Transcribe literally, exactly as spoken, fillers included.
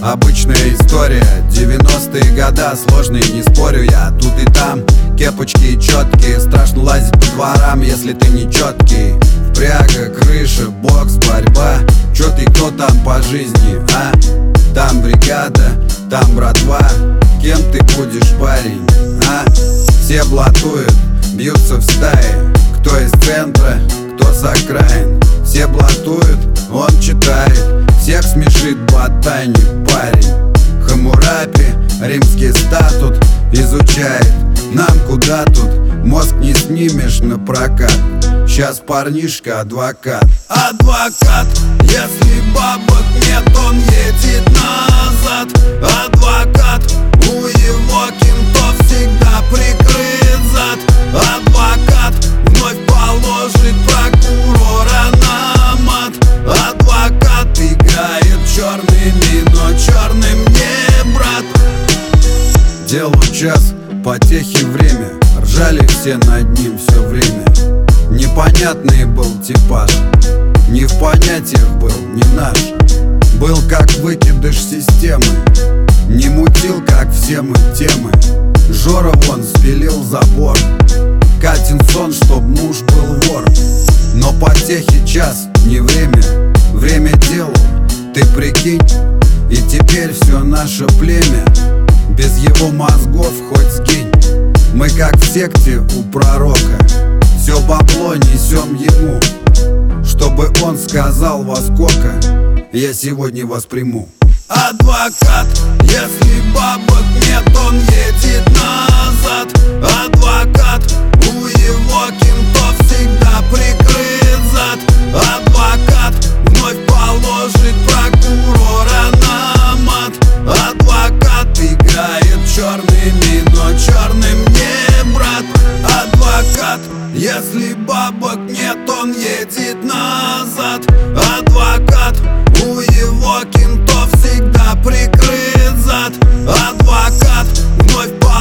Обычная история, девяностые года, сложные, не спорю я. Тут и там кепочки четкие, страшно лазить по дворам, если ты не четкий. Впряга, крыша, бокс, борьба. Чё ты, кто там по жизни, а? Там бригада, там братва. Кем ты будешь, парень, а? Все блатуют, бьются в стае. Кто из центра, кто с окраин. Все блатуют, он читает. Всех смешит ботаник, парень. Хаммурапи, римский статут изучает. Нам куда тут, мозг не снимешь на прокат. Сейчас парнишка адвокат. Адвокат, если бабок нет, он едет назад. Адвокат, у его кентов всегда прикрыт зад. Адвокат, вновь положит прокурора на мат. Адвокат играет черными, но черным не брат. Делу час, потехи время. Ржали все над ним все время. Непонятный был типаж, не в понятиях был, не наш. Был как выкидыш системы, не мутил, как все мы темы. Жора вон спилил забор, Катин сон, чтоб муж был вор. Но потехи час, не время, время делу, ты прикинь. И теперь все наше племя без его мозгов хоть сгинь. Мы как в секте у пророка, все бабло несем ему, чтобы он сказал, во сколько я сегодня восприму. Адвокат, если бабок нет, он едет назад. Адвокат, у его кентов всегда прикрыт зад. Адвокат, вновь положит прокурора на мат. Адвокат играет черными, но черным не брат. Адвокат, если бабок нет, он едет назад. Адвокат, у его кентов всегда прикрыт зад. Адвокат, вновь положит